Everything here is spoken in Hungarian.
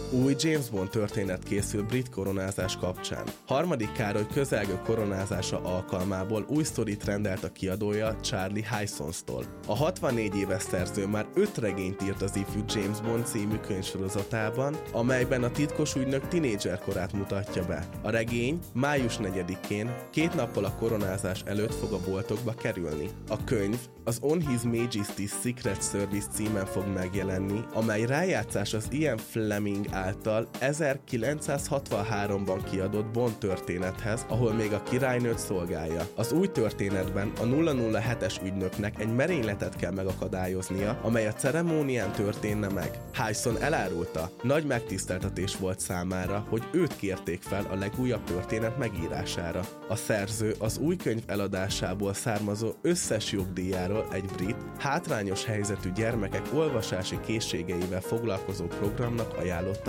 Új James Bond történet készül brit koronázás kapcsán. Harmadik Károly közelgő koronázása alkalmából új sztorit rendelt a kiadója Charlie Hysons-tól. A 64 éves szerző már 5 regényt írt az ifjú James Bond című könyvsorozatában, amelyben a titkos ügynök tinédzser korát mutatja be. A regény május 4-én, 2 nappal a koronázás előtt fog a boltokba kerülni. A könyv az On His Majesty's Secret Service címen fog megjelenni, amely rájátszás az Ian Fleming által 1963-ban kiadott Bond történethez, ahol még a királynőt szolgálja. Az új történetben a 007-es ügynöknek egy merényletet kell megakadályoznia, amely a ceremónián történne meg. Hyson elárulta, nagy megtiszteltetés volt számára, hogy őt kérték fel a legújabb történet megírására. A szerző az új könyv eladásából származó összes jogdíjáról egy brit, hátrányos helyzetű gyermekek olvasási készségeivel foglalkozó programnak ajánlotta